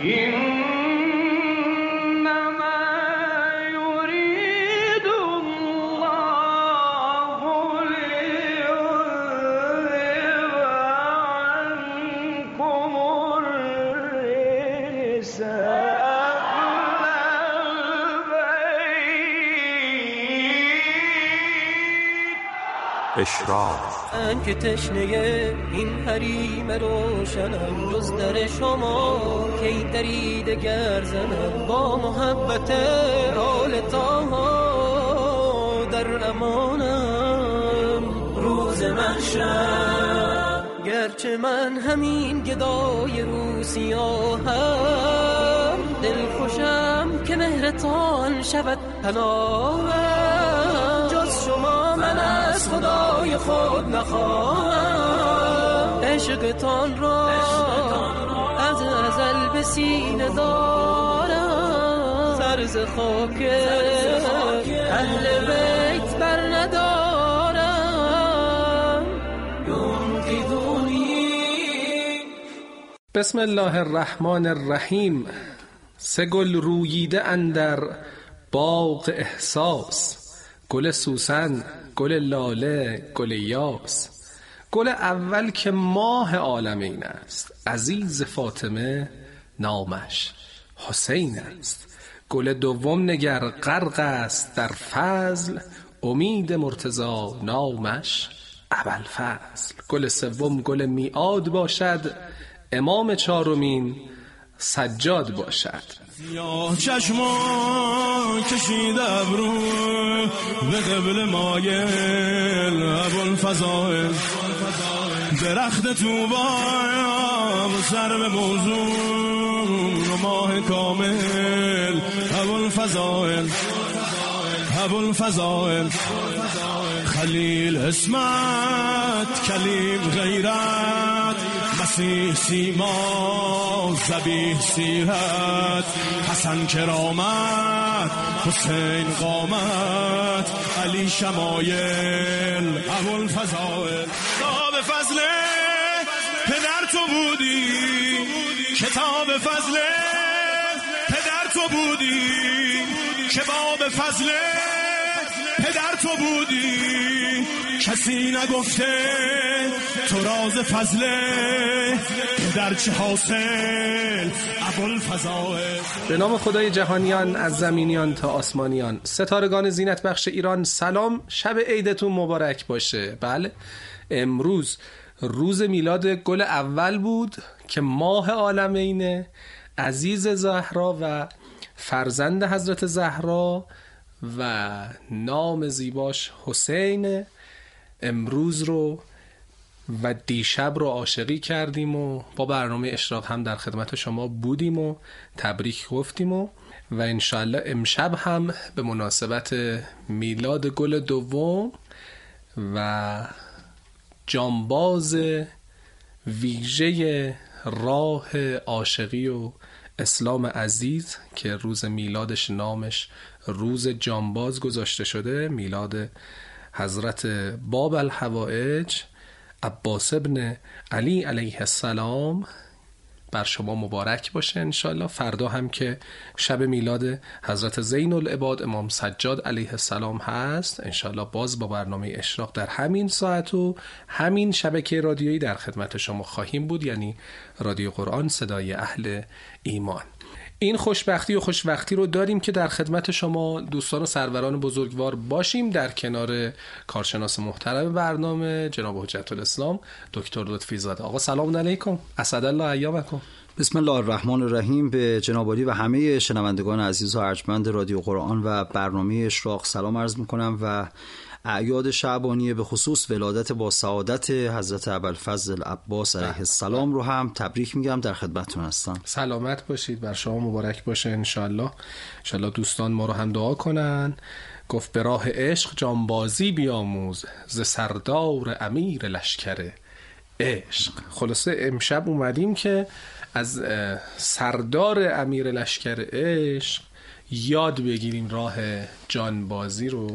اشراق من که تشنه این حریم روشنم، جز در شما کی درید گرزنم. با محبت آل طاها در امانم روز محشر. گرچه من همین گدای روسیاهم، دل خوشم که مهرتان شود پناهم. جز شما من از خدای خود نخواهم، عشقتان را از ازل به سینه دارم. سرز خاک اهل بیت بر ندارم. بسم الله الرحمن الرحیم. سه گل روییده اندر باغ احساس، گل سوسن، گل لاله، گل یاس. گل اول که ماه عالمین است، عزیز فاطمه نامش حسین است. گل دوم نگر غرق است در فضل، امید مرتضی نامش ابوالفضل. گل سوم گل میعاد باشد، امام چهارمین سجاد باشد. سیاه چشما کشید ابرو به قبل مایل ابوالفضائل. درخت طوبا و سر به موضوع ماه کامل ابوالفضائل. ابوالفضائل خلیل اسمت، کلیم غیرت، مسیح سیما، ذبیح سیرت، حسن کرامت، حسین قامت، علی شمایل ابوالفضائل. کتاب فضل پدر تو بودی، کتاب فضل پدر تو بودی، کباب فضل پدر تو بودی. کسی نگفته تو راز فضله، پدر چه حاصل ابوالفضائل. به نام خدای جهانیان، از زمینیان تا آسمانیان، ستارگان زینت بخش ایران، سلام. شب عیدتون مبارک باشه. بله، امروز روز میلاد گل اول بود که ماه عالمین عزیز زهرا و فرزند حضرت زهرا و نام زیباش حسین. امروز رو و دیشب رو عاشقی کردیم و با برنامه اشراق هم در خدمت شما بودیم و تبریک گفتیم و انشالله امشب هم به مناسبت میلاد گل دوم و جانباز ویژه راه عاشقی و اسلام عزیز که روز میلادش نامش روز جانباز گذاشته شده، میلاد حضرت باب الحوائج عباس ابن علی علیه السلام، بر شما مبارک باشه انشالله. فردا هم که شب میلاد حضرت زین العباد امام سجاد علیه السلام هست، انشالله باز با برنامه اشراق در همین ساعت و همین شبکه رادیویی در خدمت شما خواهیم بود، یعنی رادیو قرآن صدای اهل ایمان. این خوشبختی و خوشوقتی رو داریم که در خدمت شما دوستان و سروران بزرگوار باشیم، در کنار کارشناس محترم برنامه جناب حجت الاسلام دکتر لطفی زاده. آقا سلام علیکم، اسعد الله ایامکم. بسم الله الرحمن الرحیم. به جناب عالی و همه شنوندگان عزیز و ارجمند رادیو قرآن و برنامه اشراق سلام عرض میکنم و اعیاد شعبانیه به خصوص ولادت با سعادت حضرت ابوالفضل عباس علیه السلام رو هم تبریک میگم، در خدمتتون هستم. سلامت باشید، بر شما مبارک باشه انشالله. انشالله دوستان ما رو هم دعا کنن. گفت به راه عشق جانبازی بیاموز، ز سردار امیر لشکر عشق. خلاصه امشب اومدیم که از سردار امیر لشکر عشق یاد بگیریم راه جانبازی رو.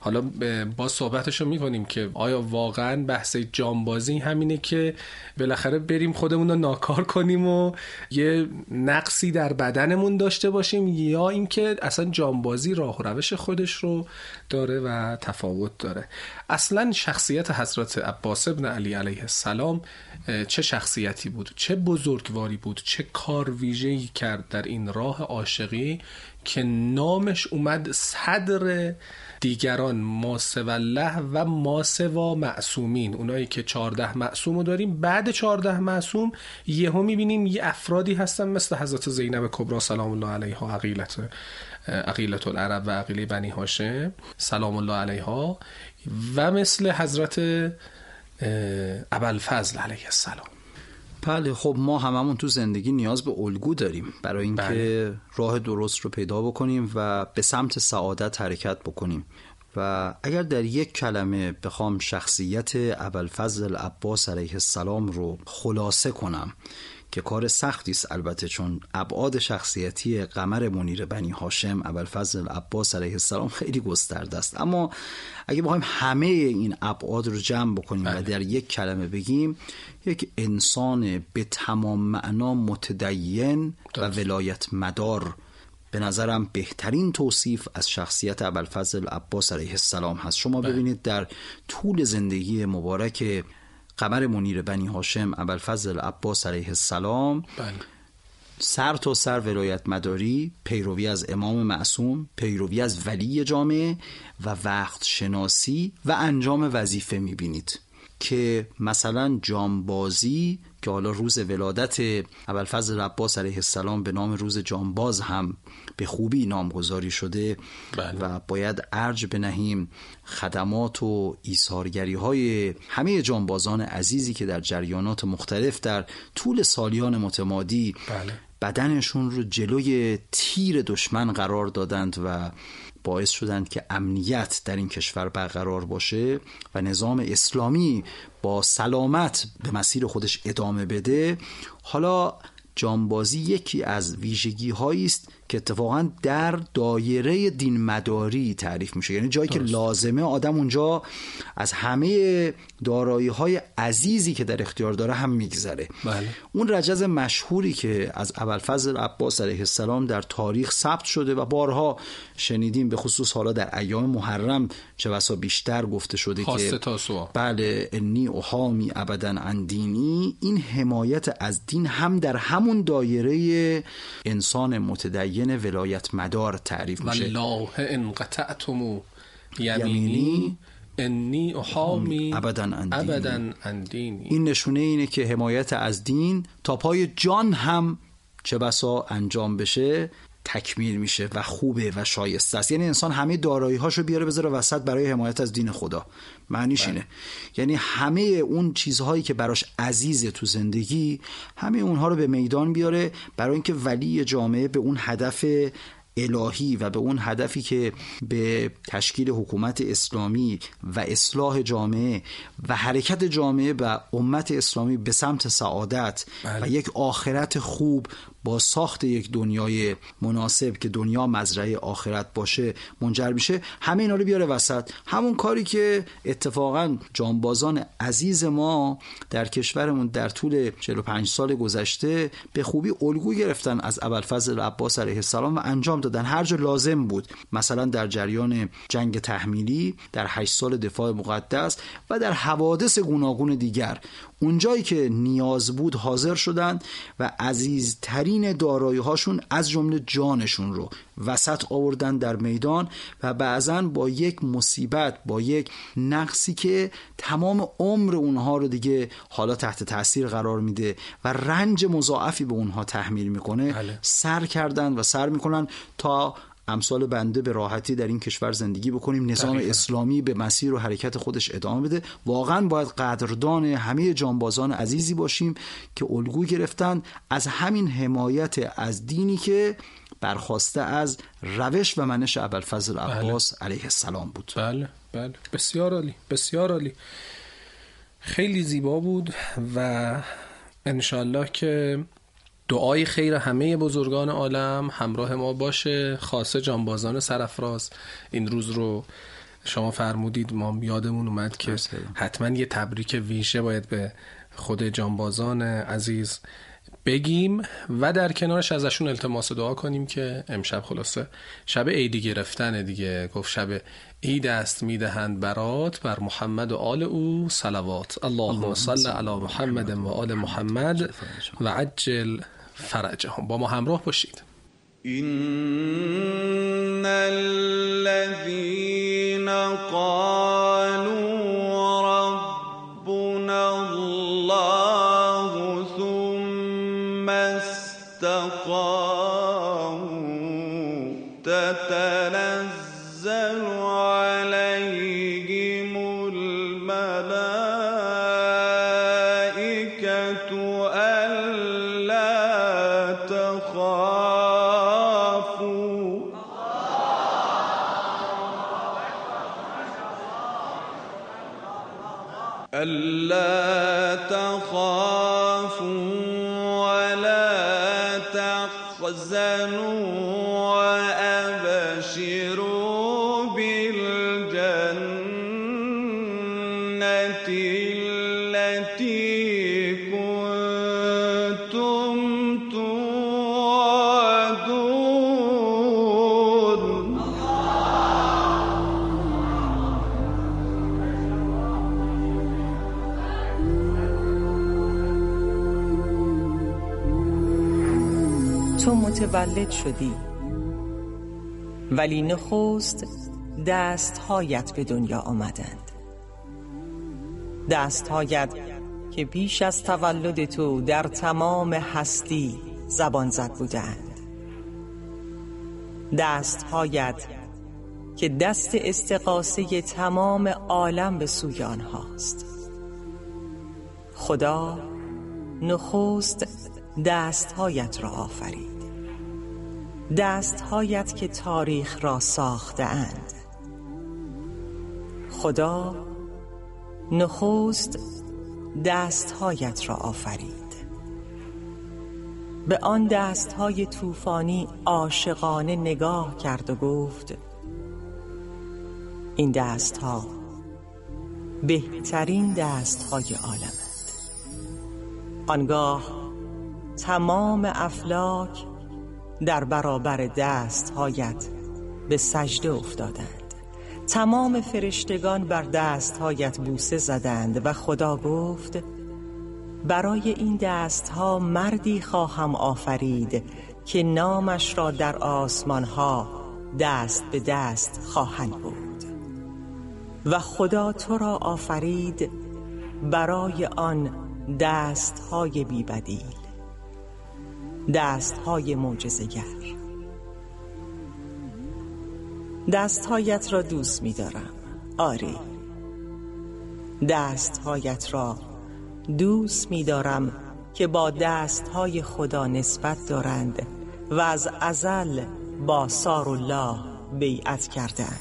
حالا با صحبتشو میکنیم که آیا واقعا بحث جانبازی همینه که بالاخره بریم خودمون رو ناکار کنیم و یه نقصی در بدنمون داشته باشیم، یا اینکه اصلا جانبازی راه و روش خودش رو داره و تفاوت داره؟ اصلا شخصیت حضرت عباس ابن علی علیه السلام چه شخصیتی بود، چه بزرگواری بود، چه کار ویژه‌ای کرد در این راه عاشقی که نامش اومد صدر دیگران ما سوی الله و ما سوی معصومین. اونایی که 14 معصوم رو داریم، بعد 14 معصوم یهو میبینیم یه افرادی هستن مثل حضرت زینب کبری سلام الله علیها، عقیلة العرب و عقیله بنی هاشم سلام الله علیها، و مثل حضرت ابوالفضل علیه السلام. بله، خب ما هممون تو زندگی نیاز به الگو داریم برای اینکه راه درست رو پیدا بکنیم و به سمت سعادت حرکت بکنیم. و اگر در یک کلمه بخوام شخصیت ابوالفضل عباس علیه السلام رو خلاصه کنم، که کار سختی است البته، چون ابعاد شخصیتی قمر منیر بنی هاشم ابوالفضل عباس علیه السلام خیلی گسترده است، اما اگه بخوایم همه این ابعاد رو جمع بکنیم و در یک کلمه بگیم، یک انسان به تمام معنا متدین و ولایت مدار به نظرم بهترین توصیف از شخصیت ابوالفضل عباس علیه السلام هست. شما ببینید در طول زندگی مبارک قمر منیر بنی هاشم ابوالفضل عباس علیه السلام سر تا سر ولایت مداری، پیروی از امام معصوم، پیروی از ولی جامعه و وقت شناسی و انجام وظیفه میبینید که مثلا جانبازی که حالا روز ولادت ابوالفضل عباس علیه السلام به نام روز جانباز هم به خوبی نامگذاری شده و باید ارج بنهیم خدمات و ایثارگری های همه جانبازان عزیزی که در جریانات مختلف در طول سالیان متمادی بدنشون رو جلوی تیر دشمن قرار دادند و باعث شدند که امنیت در این کشور برقرار باشه و نظام اسلامی با سلامت به مسیر خودش ادامه بده. حالا جانبازی یکی از ویژگی هایی است که اتفاقا در دایره دین مداری تعریف میشه، یعنی جایی که لازمه آدم اونجا از همه دارایی های عزیزی که در اختیار داره هم میگذره. اون رجز مشهوری که از ابوالفضل عباس علیه السلام در تاریخ ثبت شده و بارها شنیدیم، به خصوص حالا در ایام محرم چه بسا بیشتر گفته شده که بله انی احامی ابدا عن دینی، این حمایت از دین هم در همون دایره انسان متدین ولایت مدار تعریف میشه. والله ان قطعتم یمینی انی احامی ابدا عن دینی. این نشونه اینه که حمایت از دین تا پای جان هم چه بسا انجام بشه تکمیل میشه و خوبه و شایسته است. یعنی انسان همه دارایی‌هاشو بیاره بذاره وسط برای حمایت از دین خدا. معنیش اینه، یعنی همه اون چیزهایی که براش عزیزه تو زندگی، همه اونها رو به میدان بیاره برای اینکه ولی جامعه به اون هدف الهی و به اون هدفی که به تشکیل حکومت اسلامی و اصلاح جامعه و حرکت جامعه و امت اسلامی به سمت سعادت و یک آخرت خوب با ساخت یک دنیای مناسب که دنیا مزرعه آخرت باشه منجر میشه، همه اینا رو بیاره وسط. همون کاری که اتفاقا جانبازان عزیز ما در کشورمون در طول 45 سال گذشته به خوبی الگو گرفتن از ابوالفضل عباس علیه السلام و انجام دادن هر جا لازم بود، مثلا در جریان جنگ تحمیلی، در 8 سال دفاع مقدس و در حوادث گوناگون دیگر. اونجایی که نیاز بود حاضر شدند و عزیزترین دارایی هاشون از جمله جانشون رو وسط آوردن در میدان و بعضاً با یک مصیبت، با یک نقصی که تمام عمر اونها رو دیگه حالا تحت تاثیر قرار میده و رنج مضاعفی به اونها تحمیل میکنه، سر کردن و سر میکنن تا امثال بنده به راحتی در این کشور زندگی بکنیم، نظام اسلامی به مسیر و حرکت خودش ادامه بده. واقعا باید قدردان همه جانبازان عزیزی باشیم که الگو گرفتن از همین حمایت از دینی که برخواسته از روش و منش ابوالفضل عباس علیه السلام بود. بله بسیار عالی، بسیار عالی، خیلی زیبا بود و انشالله که دعای خیر همه بزرگان عالم همراه ما باشه، خاصه جانبازان سرافراز این روز رو شما فرمودید ما یادمون اومد که حتما یه تبریک ویژه باید به خود جانبازان عزیز بگیم و در کنارش ازشون التماس دعا کنیم که امشب خلاصه شب عیدی گرفتن دیگه، گفت شب عید است میدهند برات، بر محمد و آل او صلوات، اللهم صل علی محمد و آل محمد و عجل فرجهم. با ما همراه باشید. این الذین قالوا ربنا الله ثم استقاموا تتنزل عليهم الملائكة ألا تخافوا ولا تحزنوا وأبشروا بالجنة التي كنتم توعدون. تو متولد شدی ولی نخست دستهایت به دنیا آمدند، دستهایت که پیش از تولد تو در تمام هستی زبان زد بودند، دستهایت که دست استغاثه تمام عالم به سوی آنهاست. خدا نخست دستهایت را آفرید، دستهایت که تاریخ را ساخته اند. خدا نخست دستهایت را آفرید، به آن دستهای طوفانی عاشقانه نگاه کرد و گفت این دستها بهترین دستهای عالمند. آنگاه تمام افلاک در برابر دستهایت به سجده افتادند، تمام فرشتگان بر دستهایت بوسه زدند و خدا گفت برای این دستها مردی خواهم آفرید که نامش را در آسمانها دست به دست خواهند بود. و خدا تو را آفرید برای آن دستهای بی‌بدیل، دستهای معجزه‌گر. دستهایت را دوست می‌دارم، آری، دستهایت را دوست می‌دارم که با دستهای خدا نسبت دارند و از ازل با سارالله بیعت کردند.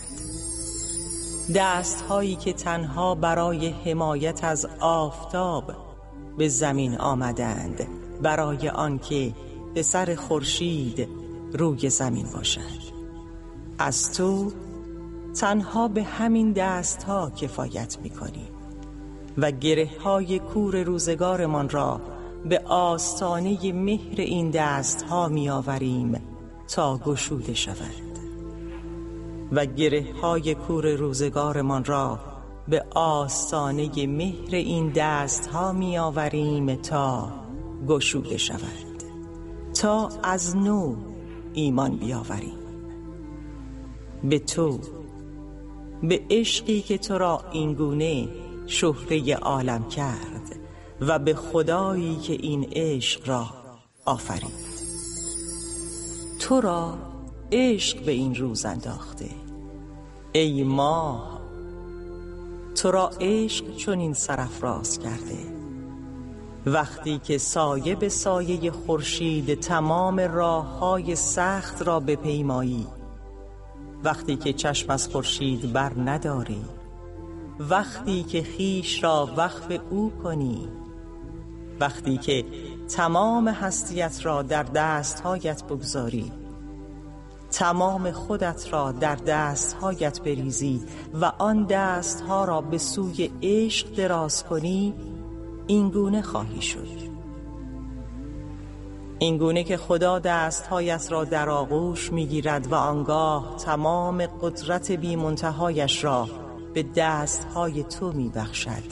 دستهایی که تنها برای حمایت از آفتاب به زمین آمدند، برای آنکه به سر خورشید روی زمین باشد. از تو تنها به همین دستها کفایت می‌کنیم و گره‌های کور روزگارمان را به آستانه مهر این دستها می‌آوریم تا گشوده شود و گره‌های کور روزگارمان را به آستانه مهر این دستها می‌آوریم تا گشوده شود، تا از نو ایمان بیاوریم به تو، به عشقی که تو را اینگونه شهره عالم کرد و به خدایی که این عشق را آفرید. تو را عشق به این روز انداخته ای ماه، تو را عشق چنین سرافراز کرده وقتی که سایه به سایه خورشید تمام راه‌های سخت را بپیمایی، وقتی که چشم از خورشید بر نداری، وقتی که خیش را وقف او کنی، وقتی که تمام هستیت را در دستهایت بگذاری، تمام خودت را در دستهایت بریزی و آن دستها را به سوی عشق دراز کنی، اینگونه خواهی شد. اینگونه که خدا دستهایت را در آغوش میگیرد و آنگاه تمام قدرت بی منتهایش را به دستهای تو میبخشد.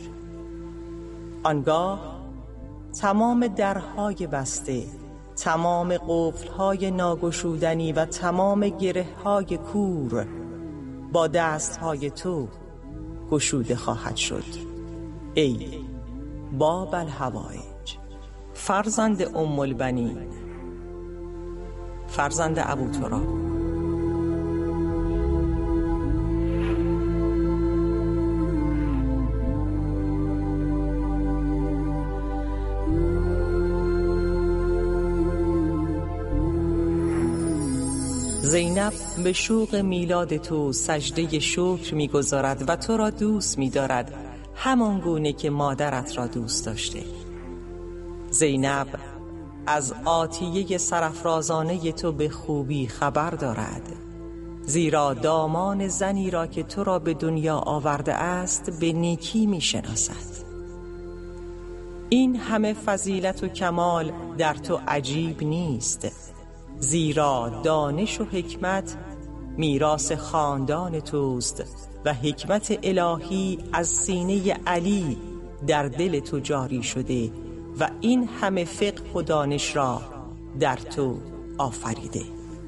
آنگاه تمام درهای بسته، تمام قفلهای ناگشودنی و تمام گره‌های کور با دستهای تو گشوده خواهد شد. ای باب الحوائج، فرزند ام البنین، فرزند ابو تراب. زینب به شوق میلاد تو سجده شکر می‌گذارد و تو را دوست می‌دارد، همان گونه که مادرت را دوست داشته. زینب از عطیه سرافرازانه تو به خوبی خبر دارد، زیرا دامان زنی را که تو را به دنیا آورده است به نیکی می‌شناسد. این همه فضیلت و کمال در تو عجیب نیست، زیرا دانش و حکمت میراث خاندان توست و حکمت الهی از سینه علی در دل تو جاری شده و این همه فقه و دانش را در تو آفریده.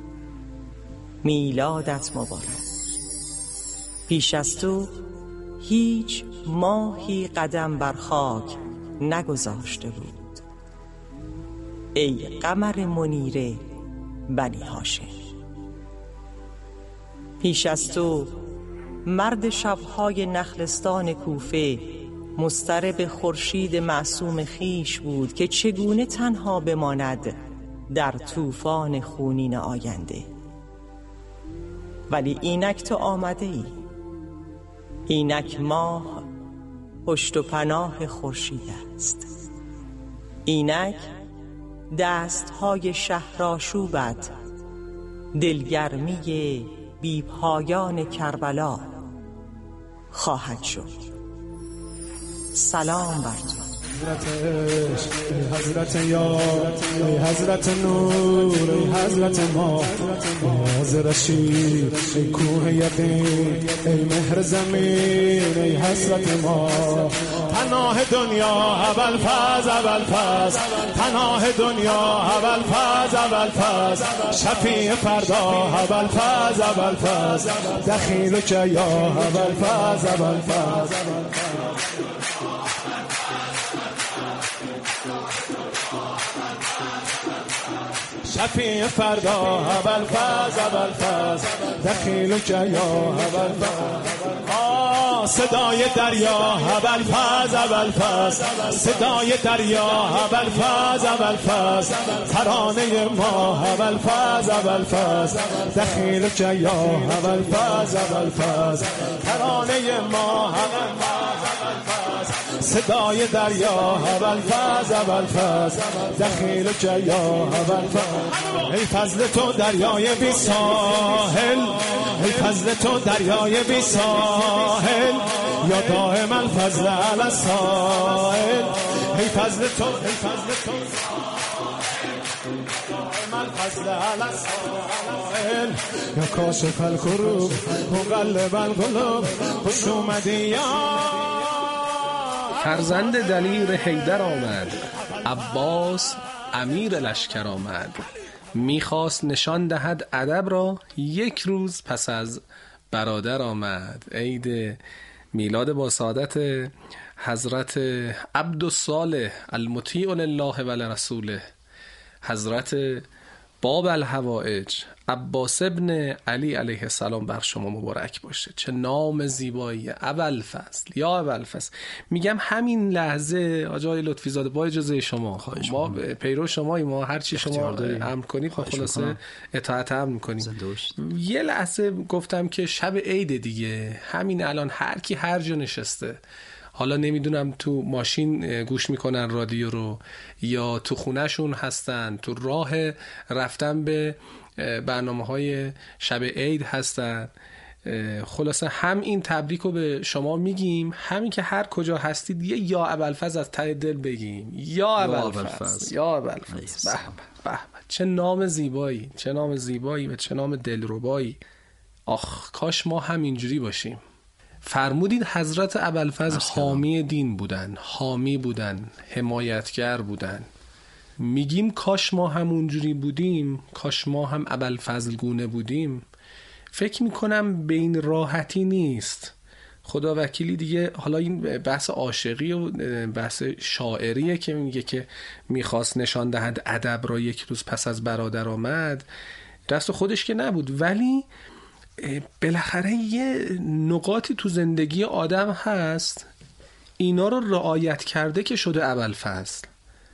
میلادت مبارک. پیش از تو هیچ ماهی قدم بر خاک نگذاشته بود. ای قمر منیر بنی هاشم. پیش از تو مرد شبهای نخلستان کوفه مضطرب خورشید معصوم خیش بود که چگونه تنها بماند در طوفان خونین آینده. ولی اینک تو آمده ای، اینک ماه پشت و پناه خورشید است، اینک دستهای شهرآشوبت دلگرمی بی‌پایان کربلا خواهد شد. سلام بر تو. حضرت عشق، ای حضرت یار، ای حضرت نور، ای حضرت ما، ناز رشید، ای کوه یقین، ای مهر زمین، ای حسرت ما. پناه دنیا ابوالفضل، ابوالفضل، پناه دنیا ابوالفضل، ابوالفضل، شفیع فردا ابوالفضل، ابوالفضل، دخیلک یا ابوالفضل، ابوالفضل. شفیع فردا ابوالفضل، ابوالفضل، دخیلک یا ابوالفضل. صدای دریا ابوالفضل، ابوالفضل، صدای دریا ابوالفضل، ابوالفضل، ترانه ما ابوالفضل، ابوالفضل، دخیلک یا ابوالفضل، ابوالفضل، ترانه ما ابوالفضل، صدای دریا ابوالفضل، ابوالفضل، دخیلک یا ابوالفضل. ای فضل تو دریای بی ساحل، ای فضل تو دریای بی ساحل، یا دائم الفضل علی السائل. ای فضل تو، ای فضل تو دائم الفضل علی السائل، یا کاشف الکروب مقلب القلوب، خوش اومدی یا فرزند دلیر حیدر آمد، عباس امیر لشکر آمد. میخواست نشان دهد ادب را، یک روز پس از برادر آمد. عید میلاد با سعادت حضرت عبدالصالح المطیع لله و لرسوله، حضرت باب الحوائج عباس ابن علی علیه السلام بر شما مبارک باشه. چه نام زیبایی، ابوالفضل یا ابوالفضل. میگم همین لحظه آقای لطفی زاده با اجازه شما، ما پیرو شمایی، ما هر چی شما امر کنید ما خلاصه اطاعت امر میکنیم. یه لحظه گفتم که شب عید دیگه، همین الان هر کی هر جا نشسته، حالا نمیدونم تو ماشین گوش میکنن رادیو رو یا تو خونهشون هستن، تو راه رفتن به برنامه‌های شب عید هستن. خلاصه هم این تبریک رو به شما میگیم، همین که هر کجا هستید یه یا ابوالفضل از ته دل بگیم. یا ابوالفضل، یا ابوالفضل. به چه نام زیبایی، چه نام زیبایی و چه نام دلربایی. آخ کاش ما هم اینجوری باشیم. فرمودید حضرت ابوالفضل حامی دین بودن، حامی بودن، حمایتگر بودن. میگیم کاش ما هم اونجوری بودیم، کاش ما هم ابوالفضل گونه بودیم. فکر میکنم به این راحتی نیست. خدا وکیلی دیگه. حالا این بحث عاشقی و بحث شاعریه که میگه که میخواست نشان دهد ادب را یک روز پس از برادر آمد. دست خودش که نبود، ولی بالاخره یه نقاطی تو زندگی آدم هست اینا رو رعایت کرده که شده ابوالفضل.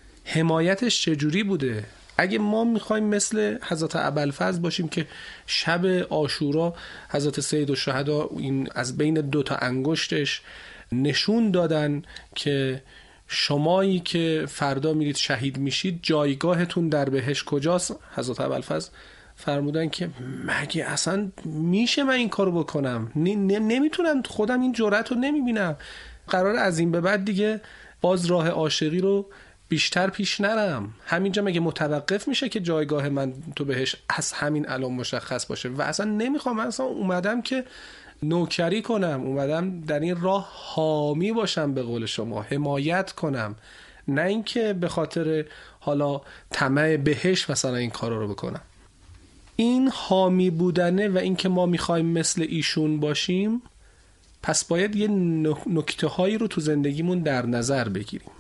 حمایتش چجوری بوده؟ اگه ما میخوایم مثل حضرت ابوالفضل باشیم که شب عاشورا حضرت سیدالشهدا این از بین 2 انگشتش نشون دادن که شمایی که فردا میرید شهید میشید جایگاهتون در بهشت کجاست، حضرت ابوالفضل فرمودن که مگه اصلا میشه من این کارو بکنم؟ نمیتونم، خودم این جرأت رو نمیبینم. قرار از این به بعد دیگه باز راه عاشقی رو بیشتر پیش نرم. همینجا مگه متوقف میشه که جایگاه من تو بهش از همین الان مشخص باشه؟ و اصلا نمیخوام. من اصلا اومدم که نوکری کنم، اومدم در این راه حامی باشم، به قول شما حمایت کنم، نه اینکه به خاطر حالا طمع بهش مثلا این کارا رو بکنم. این حامی بودنه و اینکه ما میخوایم مثل ایشون باشیم، پس باید یه نکته هایی رو تو زندگیمون در نظر بگیریم.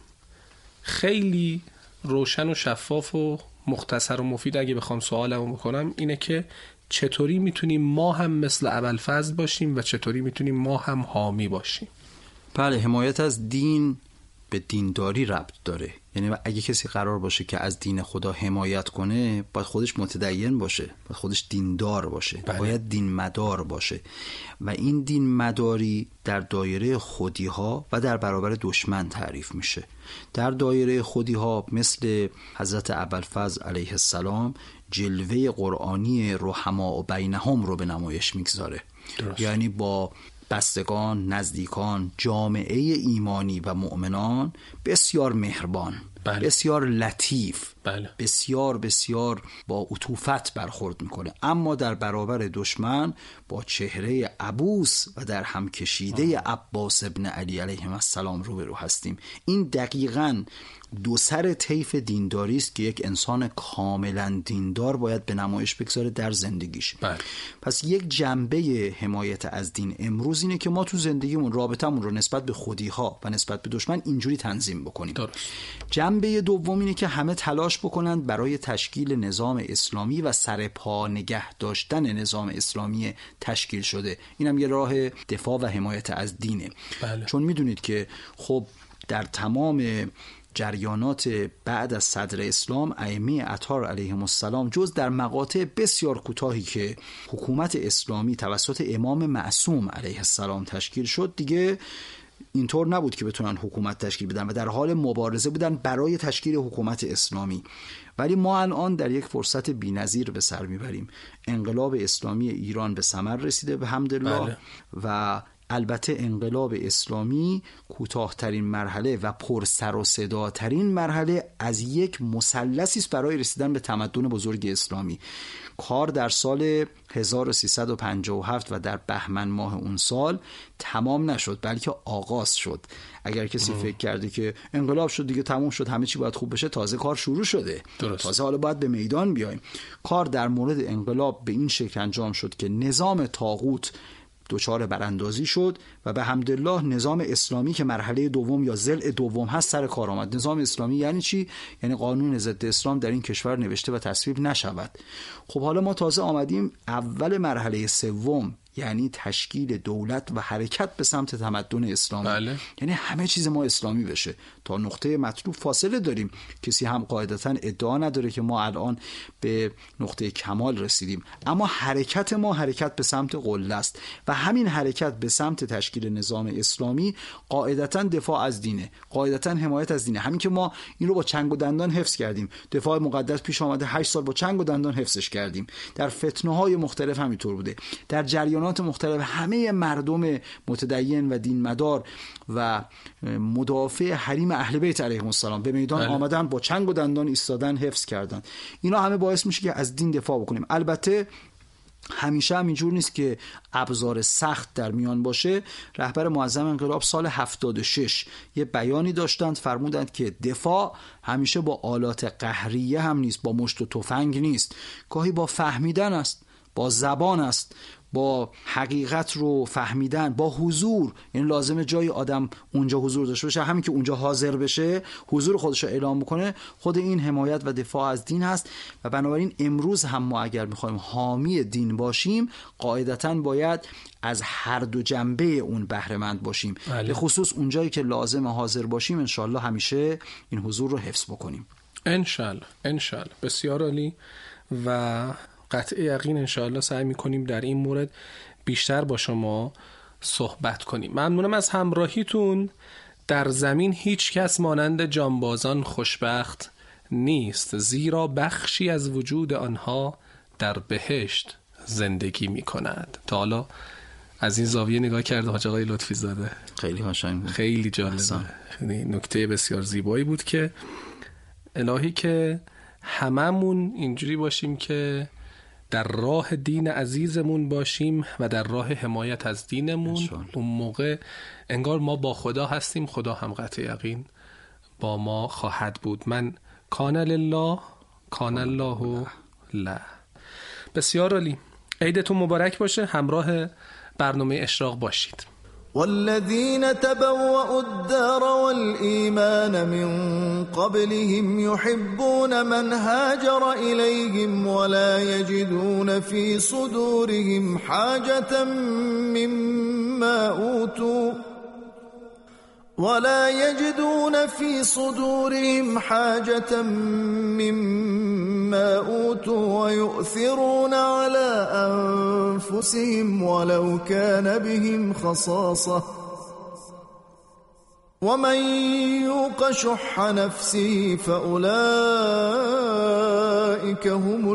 خیلی روشن و شفاف و مختصر و مفید اگه بخوام سوالمو بکنم اینه که چطوری میتونیم ما هم مثل ابوالفضل باشیم و چطوری میتونیم ما هم حامی باشیم. بله، حمایت از دین به دینداری ربط داره. یعنی اگه کسی قرار باشه که از دین خدا حمایت کنه، باید خودش متدین باشه، باید خودش دیندار باشه. بله. باید دین مدار باشه و این دین مداری در دایره خودی‌ها و در برابر دشمن تعریف میشه. در دایره خودی‌ها مثل حضرت ابوالفضل علیه السلام جلوه قرآنی رحماء بینهم رو به نمایش میگذاره. یعنی با بستگان، نزدیکان، جامعه ایمانی و مؤمنان بسیار مهربان، بله. بسیار لطیف، بله. بسیار بسیار با عطوفت برخورد میکنه. اما در برابر دشمن با چهره عبوس و در هم کشیده عباس ابن علی علیه السلام روبرو هستیم. این دقیقاً دو سر طیف دینداری است که یک انسان کاملا دیندار باید به نمایش بگذاره در زندگیش. بله. پس یک جنبه حمایت از دین امروز اینه که ما تو زندگیمون رابطمون رو نسبت به خودی‌ها و نسبت به دشمن اینجوری تنظیم بکنیم. درست. جنبه دوم اینه که همه تلاش بکنند برای تشکیل نظام اسلامی و سرپا نگه داشتن نظام اسلامی تشکیل شده. اینم یه راه دفاع و حمایت از دینه. بله. چون میدونید که خب در تمام جریانات بعد از صدر اسلام ائمه اطهار علیهم السلام جز در مقاطع بسیار کوتاهی که حکومت اسلامی توسط امام معصوم علیه السلام تشکیل شد دیگه اینطور نبود که بتونن حکومت تشکیل بدن و در حال مبارزه بودن برای تشکیل حکومت اسلامی. ولی ما الان در یک فرصت بی‌نظیر به سر میبریم. انقلاب اسلامی ایران به ثمر رسیده به حمدالله. بله. و البته انقلاب اسلامی کوتاه‌ترین مرحله و پر سر و صداترین مرحله از یک مثلثی است برای رسیدن به تمدن بزرگ اسلامی. کار در سال 1357 و در بهمن ماه اون سال تمام نشد بلکه آغاز شد. اگر کسی فکر کرده که انقلاب شد دیگه تمام شد همه چی باید خوب بشه، تازه کار شروع شده. درست. تازه حالا باید به میدان بیایم. کار در مورد انقلاب به این شکل انجام شد که نظام طاغوت دچار براندازی شد و به حمدالله نظام اسلامی که مرحله دوم یا ضلع دوم هست سر کار آمد. نظام اسلامی یعنی چی؟ یعنی قانون ضد اسلام در این کشور نوشته و تصویب نشود. خب حالا ما تازه آمدیم اول مرحله سوم، یعنی تشکیل دولت و حرکت به سمت تمدن اسلامی. بله. یعنی همه چیز ما اسلامی بشه. تا نقطه مطلوب فاصله داریم، کسی هم قاعدتا ادعا نداره که ما الان به نقطه کمال رسیدیم، اما حرکت ما حرکت به سمت قله است و همین حرکت به سمت تشکیل نظام اسلامی قاعدتا دفاع از دینه، قاعدتا حمایت از دینه. همین که ما این رو با چنگ و دندان حفظ کردیم، دفاع مقدس پیش آمده 8 سال با چنگ و دندان حفظش کردیم، در فتنه‌های مختلف همینطور بوده، در جریانات مختلف همه مردم متدین و دین مدار و مدافع حریم اهل بیت علیهم السلام به میدان آمدن، با چنگ و دندان ایستادن، حفظ کردن. اینا همه باعث میشه که از دین دفاع بکنیم. البته همیشه هم اینجور نیست که ابزار سخت در میان باشه. رهبر معظم انقلاب سال 76 یه بیانی داشتند، فرمودند که دفاع همیشه با آلات قهریه هم نیست، با مشت و تفنگ نیست، گاهی با فهمیدن است، با زبان است، با حقیقت رو فهمیدن، با حضور. یعنی لازمه جای آدم اونجا حضور داشته باشه، همین که اونجا حاضر بشه، حضور خودش رو اعلام بکنه، خود این حمایت و دفاع از دین هست. و بنابراین امروز هم ما اگر میخوایم حامی دین باشیم، قاعدتاً باید از هر دو جنبه اون بهره مند باشیم. به خصوص اونجایی که لازمه حاضر باشیم، انشالله همیشه این حضور رو حفظ بکنیم. انشالله. بسیار عالی و قطع یقین انشاءالله سعی میکنیم در این مورد بیشتر با شما صحبت کنیم. ممنونم از همراهیتون. در زمین هیچ کس مانند جانبازان خوشبخت نیست، زیرا بخشی از وجود آنها در بهشت زندگی میکند. تا حالا از این زاویه نگاه کرده حاج آقای لطفی زاده؟ خیلی قشنگ بود، خیلی جالبه. نکته بسیار زیبایی بود که الهی که هممون اینجوری باشیم که در راه دین عزیزمون باشیم و در راه حمایت از دینمون. اون موقع انگار ما با خدا هستیم، خدا هم قطع یقین با ما خواهد بود. من کان لله کان الله له. بسیار عالی. عیدتون مبارک باشه. همراه برنامه اشراق باشید. والذين تبوأوا الدار والإيمان من قبلهم يحبون من هاجر إليهم ولا يجدون في صدورهم حاجة مما أوتوا ويؤثرون على أنفسهم ولو كان بهم خصاصة ومن يوق شح نفسه فأولئك هم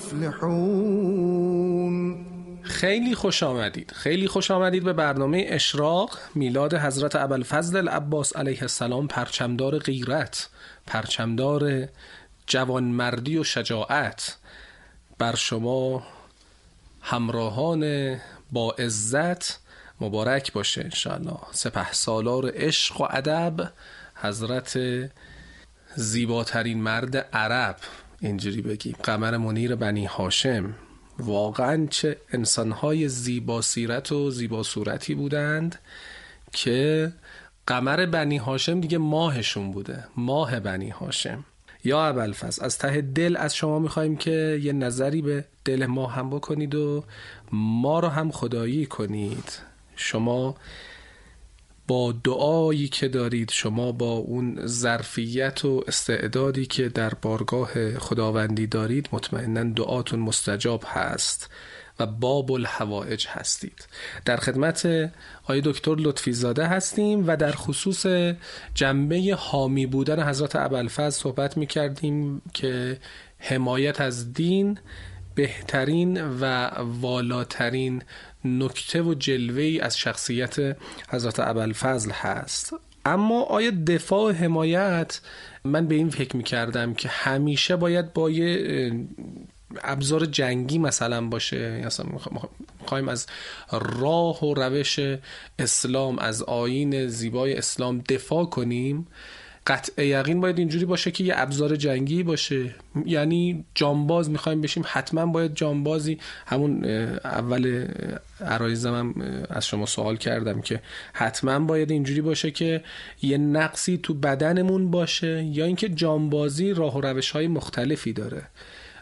المفلحون. خیلی خوش آمدید به برنامه اشراق. میلاد حضرت ابوالفضل العباس علیه السلام، پرچمدار غیرت، پرچمدار جوانمردی و شجاعت، بر شما همراهان با عزت مبارک باشه انشاءالله. سپهسالار عشق و ادب، حضرت زیباترین مرد عرب، اینجوری بگیم، قمر منیر بنی هاشم. واقعا چه انسانهای زیبا سیرت و زیبا صورتی بودند که قمر بنی هاشم دیگه ماهشون بوده، ماه بنی هاشم. یا ابوالفضل، از ته دل از شما میخوایم که یه نظری به دل ما هم بکنید و ما رو هم خدایی کنید. شما با دعایی که دارید، شما با اون ظرفیت و استعدادی که در بارگاه خداوندی دارید، مطمئناً دعاتون مستجاب هست و باب الحوائج هستید. در خدمت آقای دکتر لطفی زاده هستیم و در خصوص جنبه حامی بودن حضرت ابوالفضل صحبت می‌کردیم که حمایت از دین بهترین و والاترین نکته و جلوه‌ای از شخصیت حضرت ابوالفضل هست. اما آیا دفاع و حمایت، من به این فکر می‌کردم که همیشه باید با یه ابزار جنگی مثلا باشه، مثلا میخوایم از راه و روش اسلام، از آیین زیبای اسلام دفاع کنیم، قطع یقین باید اینجوری باشه که یه ابزار جنگی باشه. یعنی جانباز میخوایم بشیم، حتما باید جانبازی، همون اول عرایزم هم از شما سوال کردم که حتما باید اینجوری باشه که یه نقصی تو بدنمون باشه، یا اینکه جانبازی راه و روش های مختلفی داره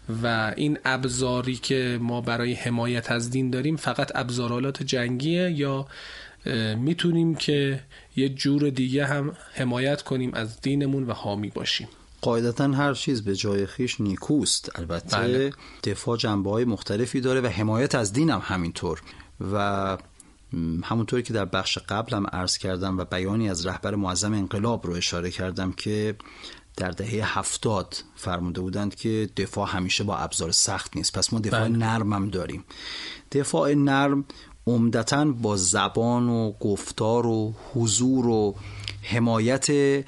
و این ابزاری که ما برای حمایت از دین داریم فقط ابزارالات جنگیه یا میتونیم که یه جور دیگه هم حمایت کنیم از دینمون و حامی باشیم؟ قاعدتا هر چیز به جای خیش نیکوست. البته بله. دفاع جنبه‌های مختلفی داره و حمایت از دین هم همینطور. و همونطوری که در بخش قبلم عرض کردم و بیانی از رهبر معظم انقلاب رو اشاره کردم که در دهه 70 فرموده بودند که دفاع همیشه با ابزار سخت نیست، پس ما دفاع نرم هم داریم. دفاع نرم عمدتاً با زبان و گفتار و حضور و حمایت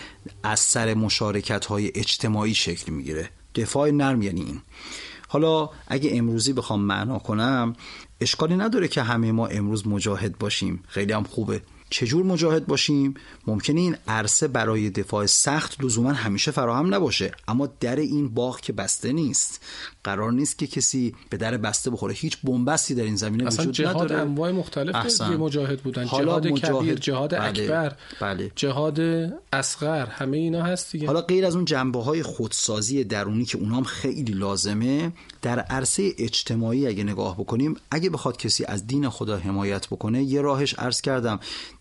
از سر مشارکت‌های اجتماعی شکل میگیره. دفاع نرم یعنی این. حالا اگه امروزی بخوام معنا کنم، اشکالی نداره که همه ما امروز مجاهد باشیم، خیلی هم خوبه. چجور مجاهد باشیم؟ ممکنه این عرصه برای دفاع سخت لزوما همیشه فراهم نباشه، اما در این باغ که بسته نیست. قرار نیست که کسی به در بسته بخوره. هیچ بنبستی در این زمینه وجود نداره. جهاد انواع مختلف مجاهد بودن، جهاد کبیر، جهاد اکبر، بله. جهاد اصغر، همه اینا هست دیگه. حالا غیر از اون جنبه‌های خودسازی درونی که اونام خیلی لازمه، در عرصه اجتماعی اگه نگاه بکنیم، اگه بخواد کسی از دین خدا حمایت بکنه، یه راهش عرض کردم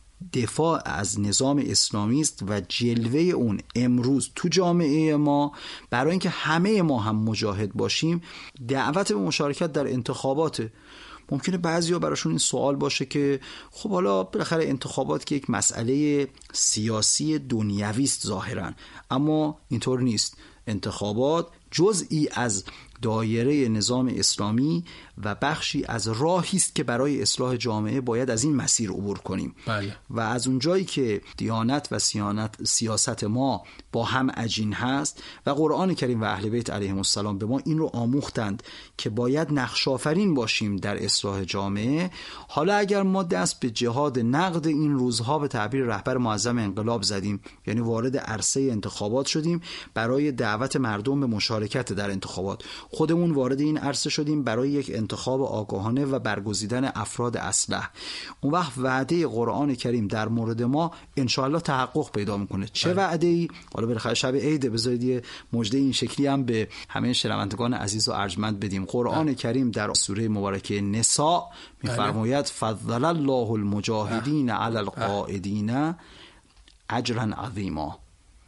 دفاع از نظام اسلامی است و جلوه اون امروز تو جامعه ما برای اینکه همه ما هم مجاهد باشیم، دعوت به مشارکت در انتخابات. ممکنه بعضیا براشون این سوال باشه که خب حالا بالاخره انتخابات که یک مسئله سیاسی دنیوی است ظاهرا، اما اینطور نیست. انتخابات جزئی از دایره نظام اسلامی و بخشی از راهی است که برای اصلاح جامعه باید از این مسیر عبور کنیم. بله. و از اونجایی که دیانت و سیاست ما با هم عجین هست و قرآن کریم و اهل بیت علیهم السلام به ما این رو آموختند که باید نقش آفرین باشیم در اصلاح جامعه، حالا اگر ما دست به جهاد نقد این روزها به تعبیر رهبر معظم انقلاب زدیم، یعنی وارد عرصه انتخابات شدیم برای دعوت مردم به مشارکت در انتخابات، خودمون وارد این عرصه شدیم برای یک انتخاب آگاهانه و برگزیدن افراد اصلح، اون وقت وعده قرآن کریم در مورد ما انشاءالله تحقق پیدا میکنه. چه وعده‌ای؟ حالا بالاخره شب عید، بذارید یه مژده این شکلی هم به همه شنوندگان عزیز و ارجمند بدیم. قرآن کریم در سوره مبارکه نساء میفرماید فضل الله المجاهدین علی القاعدین اجرا عظیما.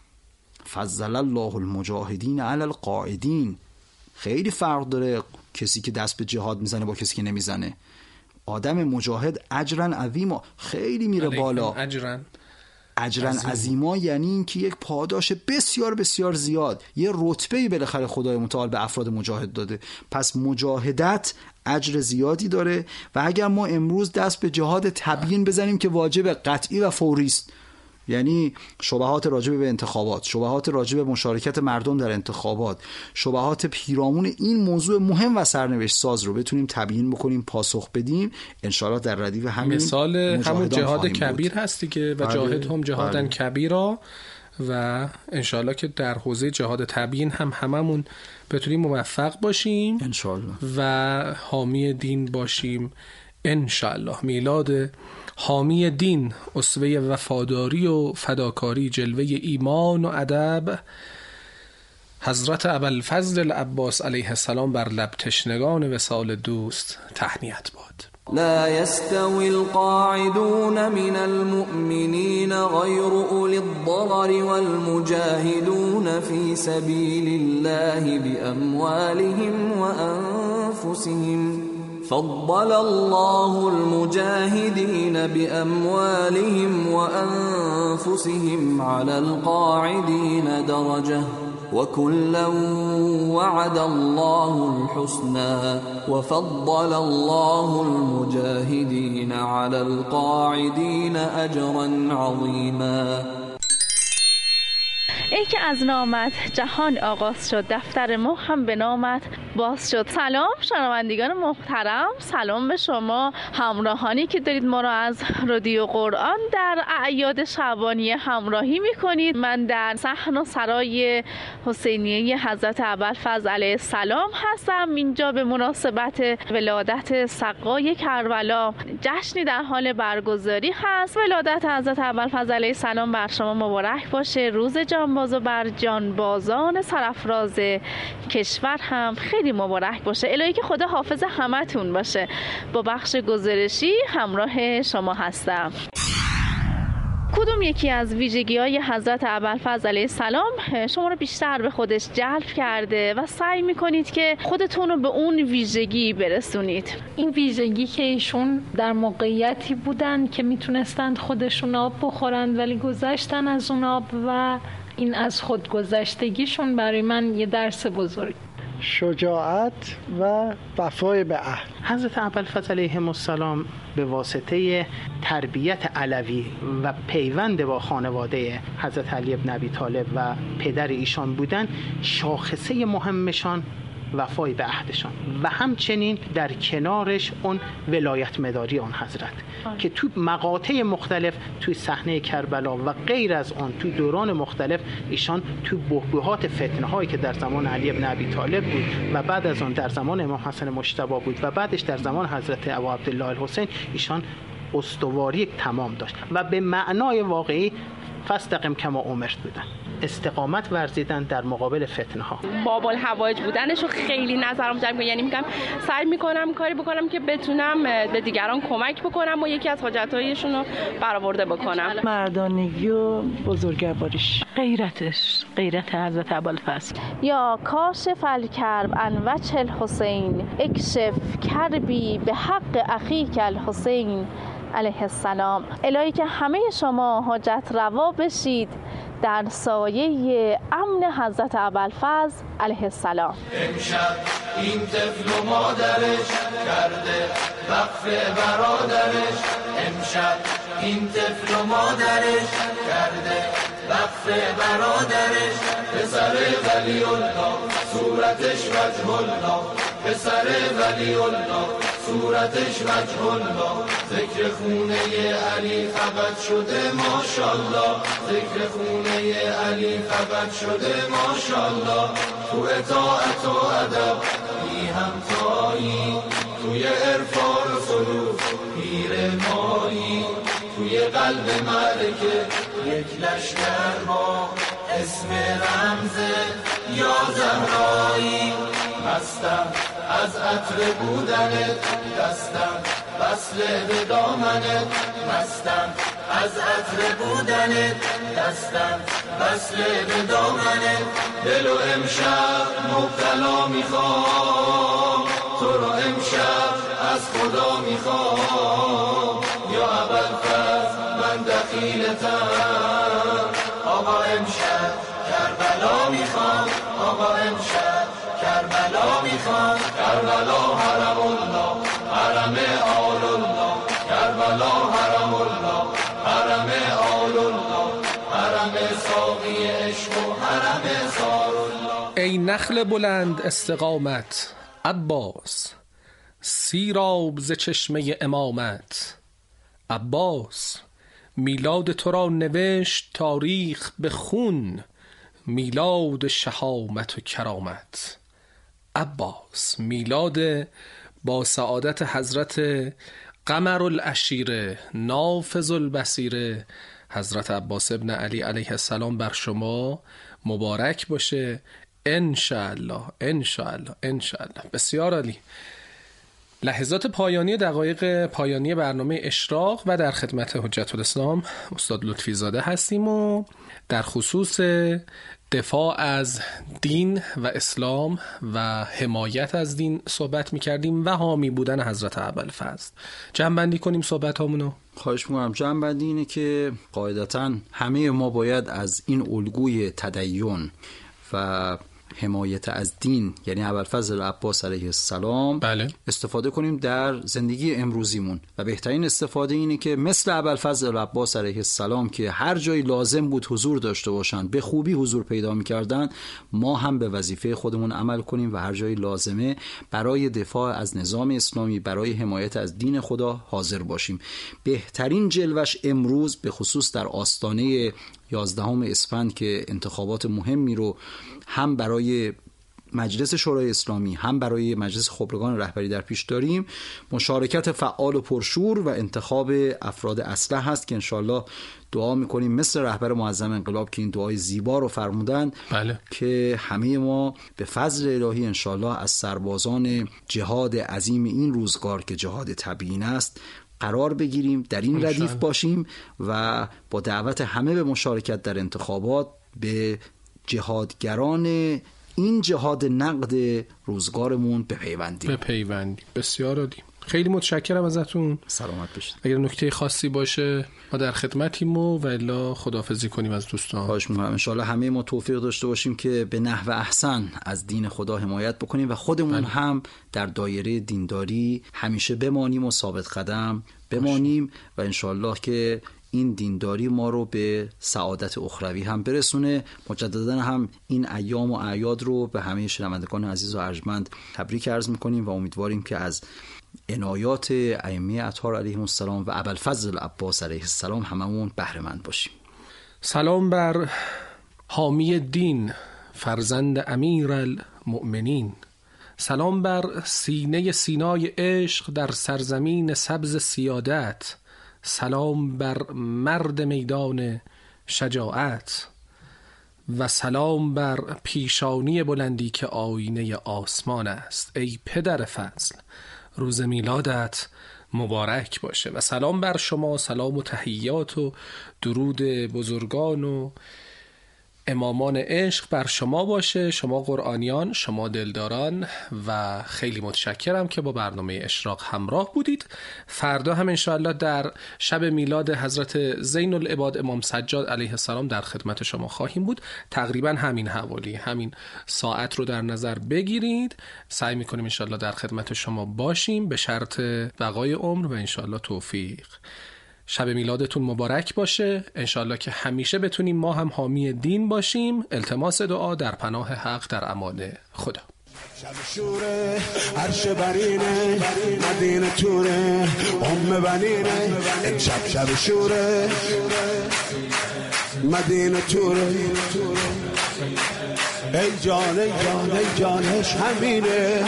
فضل الله المجاهدین علی القاعدین. خیلی فرق داره کسی که دست به جهاد میزنه با کسی که نمیزنه. آدم مجاهد اجرا عظیما، خیلی میره بالا. اجرا عظیما یعنی این که یک پاداش بسیار بسیار زیاد، یه رتبه‌ای بالاخره خدای متعال به افراد مجاهد داده. پس مجاهدت اجر زیادی داره و اگر ما امروز دست به جهاد تبیین بزنیم که واجب قطعی و فوری است، یعنی شبهات راجع به انتخابات، شبهات راجع به مشارکت مردم در انتخابات، شبهات پیرامون این موضوع مهم و سرنوشت ساز رو بتونیم تبیین بکنیم، پاسخ بدیم، انشاءالله در ردیف همین مثال همون جهاد کبیر هستی که و جاهد هم جهادن کبیرا، و انشاءالله که در حوزه جهاد تبیین هم هممون بتونیم موفق باشیم انشاءالله و حامی دین باشیم انشاءالله. میلاد حامی دین، اسوه وفاداری و فداکاری، جلوه ایمان و ادب، حضرت ابوالفضل العباس علیه السلام بر لب تشنگان وصال دوست تهنیت باد. لا يستوي القاعدون من المؤمنين غير أولي الضرر والمجاهدون في سبيل الله بأموالهم وأنفسهم فضل الله المجاهدين بأموالهم وأنفسهم على القاعدين درجة وكلا وعد الله الحسنى وفضل الله المجاهدين على القاعدين أجرا عظيما. ای که از نامت جهان آغاز شد، دفتر ما هم به نامت باز شد. سلام شنوندگان محترم، سلام به شما همراهانی که دارید ما را از رادیو قرآن در اعیاد شعبانیه همراهی میکنید. من در صحن و سرای حسینیه حضرت ابوالفضل علیه السلام هستم. اینجا به مناسبت ولادت سقای کربلا جشنی در حال برگزاری هست. ولادت حضرت ابوالفضل علیه السلام بر شما مبارک باشه. روز جان جانباز و بر جانبازان سرافراز کشور هم خیلی مبارک باشه. الهی که خدا حافظ همتون باشه. با بخش گزارشی همراه شما هستم. کدوم یکی از ویژگی‌های حضرت ابوالفضل علیه السلام شما رو بیشتر به خودش جلب کرده و سعی می‌کنید که خودتون رو به اون ویژگی برسونید؟ این ویژگی که ایشون در موقعیتی بودن که میتونستند خودشون آب بخورند ولی گذشتن از اون آب و این از خودگذشتگیشون برای من یه درس بزرگ. شجاعت و وفای به عهد. حضرت ابوالفضل علیه السلام به واسطه تربیت علوی و پیوند با خانواده حضرت علی بن ابی طالب و پدر ایشان بودن، شاخصه مهمشان وفای به عهدشان و همچنین در کنارش اون ولایت مداری آن حضرت که تو مقاطع مختلف توی صحنه کربلا و غیر از آن تو دوران مختلف ایشان تو بحبوحات فتنه هایی که در زمان علی بن ابی طالب بود و بعد از آن در زمان امام حسن مجتبی بود و بعدش در زمان حضرت ابو عبدالله الحسین ایشان استواری تمام داشت و به معنای واقعی فاستقم کما امرت بودن، استقامت ورزیدن در مقابل فتنه ها. باب الحوائج بودنشو خیلی نظرم جلب می‌کنه، یعنی میگم سعی میکنم کاری بکنم که بتونم به دیگران کمک بکنم و یکی از حاجت‌هایشون رو برآورده بکنم. مردانگی و بزرگواریش، غیرت حضرت ابوالفضل. یا کاشف الکرب عن وجه الحسین اکشف کربی به حق اخیک الحسین علیه السلام. الهی که همه شما حاجت روا بشید در سایه امن حضرت ابوالفضل علیه السلام. امشب این طفل و مادرش کرده وقف برادرش، امشب این طفل و مادرش کرده وقف برادرش، پسر ولی الله صورتش وجه الله، پسر ولی الله صورتش وجه الله، ذکر خونه علی فقط شده ماشاءالله، ذکر خونه علی فقط شده ماشاءالله، تو اطاعت و ادب بی همتایی، توی عرفان و سلوک پیر مایی، توی قلب معرکه یک لشکر با اسم رمز یا زهرایی، مستم از عطر بودنت، دستم وصل به دامنت، مستم از عطر بودنت، دستم وصل به دامنت، دل و امشب مبتلا میخوام، تو رو امشب از خدا میخوام، یا ابوالفضل من دخیلتم، آقا امشب کربلا میخوام، آقا امشب کربلا میخوام، کربلا حرم الله، حرم آل الله، کربلا حرم الله، حرم آل الله، حرم ساقی عشق و حرم سار الله. ای نخل بلند استقامت عباس، سیراب ز چشمه امامت، عباس میلاد تو را نوشت تاریخ به خون، میلاد شهامت و کرامت. عباس میلاد با سعادت حضرت قمر العشیره نافذ البصیره حضرت عباس ابن علی علیه السلام بر شما مبارک باشه انشاءالله انشاءالله انشاءالله. بسیار عالی. لحظات پایانی، دقایق پایانی برنامه اشراق و در خدمت حجت الاسلام استاد لطفی زاده هستیم و در خصوص دفاع از دین و اسلام و حمایت از دین صحبت می‌کردیم و حامی بودن حضرت ابوالفضل. جمع‌بندی کنیم صحبتامونو. خواهش می‌کنم. جمع‌بندی اینه که قاعدتاً همه ما باید از این الگوی تدین و حمایت از دین یعنی ابوالفضل عباس علیه السلام استفاده کنیم در زندگی امروزیمون و بهترین استفاده اینه که مثل ابوالفضل عباس علیه السلام که هر جایی لازم بود حضور داشته باشن به خوبی حضور پیدا می‌کردن، ما هم به وظیفه خودمون عمل کنیم و هر جایی لازمه برای دفاع از نظام اسلامی، برای حمایت از دین خدا حاضر باشیم. بهترین جلوش امروز به خصوص در آستانه 11 اسفند که انتخابات مهمی رو هم برای مجلس شورای اسلامی هم برای مجلس خبرگان رهبری در پیش داریم، مشارکت فعال و پرشور و انتخاب افراد اصلح هست که انشالله دعا میکنیم مثل رهبر معظم انقلاب که این دعای زیبا رو فرمودن که همه ما به فضل الهی انشالله از سربازان جهاد عظیم این روزگار که جهاد تبیین است قرار بگیریم، در این ردیف باشیم و با دعوت همه به مشارکت در انتخابات به جهادگران این جهاد نقد روزگارمون بپیوندیم. بسیار عالی. خیلی متشکرم ازتون. سلامت باشید. اگر نکته خاصی باشه ما در خدمتیم و الا خداحافظی کنیم از دوستان. خواهش می‌کنم. ان شاءالله همه ما توفیق داشته باشیم که به نحو احسن از دین خدا حمایت بکنیم و خودمون هم در دایره دینداری همیشه بمانیم و ثابت قدم بمانیم و ان شاءالله که این دینداری ما رو به سعادت اخروی هم برسونه. مجددا هم این ایام و اعیاد رو به همه شنوندگان عزیز و ارجمند تبریک عرض می‌کنیم و امیدواریم که از عنایات ائمه اطهار علیهم السلام و ابوالفضل عباس علیه السلام هممون بهره مند باشیم. سلام بر حامی دین، فرزند امیر المؤمنین. سلام بر سینه سینای عشق در سرزمین سبز سیادت. سلام بر مرد میدان شجاعت و سلام بر پیشانی بلندی که آینه آسمان است. ای پدر فضل، روز میلادت مبارک باشه. و سلام بر شما، سلام و تحیات و درود بزرگان و امامان عشق بر شما باشه، شما قرآنیان، شما دلداران، و خیلی متشکرم که با برنامه اشراق همراه بودید. فردا هم انشاءالله در شب میلاد حضرت زین العباد امام سجاد علیه السلام در خدمت شما خواهیم بود. تقریبا همین حوالی، همین ساعت رو در نظر بگیرید. سعی میکنیم انشاءالله در خدمت شما باشیم به شرط بقای عمر و انشاءالله توفیق. شب میلادتون مبارک باشه. انشالله که همیشه بتونیم ما هم حامی دین باشیم. التماس دعا در پناه حق در امان خدا. شب شوره عرش برینه مدینه توره بنینه امشب شب شوره مدینه توره ای جان ای جان ای جانش همینه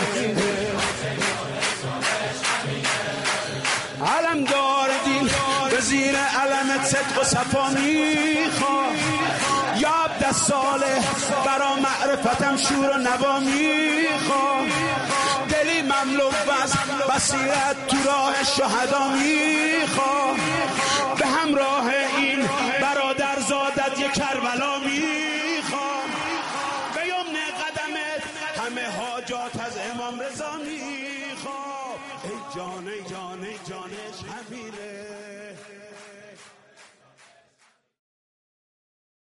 علم دار دین به زیر علمت صدق و صفا میخواه یاب دست ساله برا معرفتم شور و نوا میخواه دلی مملو بز بصیرت تو راه شهدا میخواه به همراه این برادر زادت یک کربلا میخواه به یمن قدمت همه حاجات از امام رضا میخواه ای جان ای جان ای جانش همینه